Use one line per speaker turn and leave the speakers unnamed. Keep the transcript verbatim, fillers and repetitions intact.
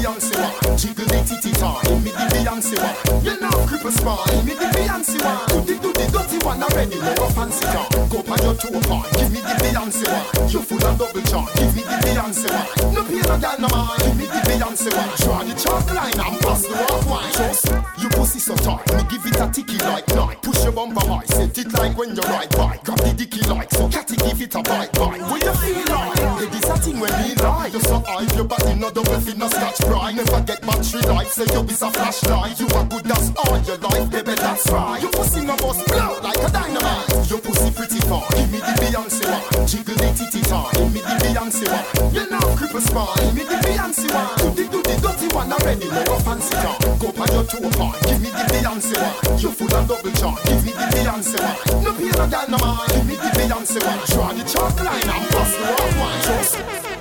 Beyonce one. Jiggle the titty time, give me the Beyonce one. You know cripple spine, give me the Beyonce one. Do the do the dirty one already, never fancy time. Go on your toe point, give me the Beyonce one. You full of double charm, give me the Beyonce one. No pain no gal no mind, give me the Beyonce one. Draw the chalk line and pass the walk wine. Just you pussy so tight, me give it a ticky like night. Push your bumper high, set it like when you ride bike. Grab the dicky like so, catty give it a bite bite. What you feel like? It is a thing when me lie. You so high, your body no double fit no scratch pride. Never get battery life, say you is a flashlight. You are good as all your life, baby that's right. You pussy no bust blow like a dynamite. Your pussy pretty far, give me the Beyonce one. Jiggle the titty time, give me the Beyonce one. You know cripple spine, give me the Beyonce one. Do the do the dirty one already, never fancy time. Go on your toe point, give me the Beyonce one. You full of double charm, give me the Beyonce one. No pain no gal no mind, give me the Beyonce one. Draw the chalk line and bust the walk wine. Just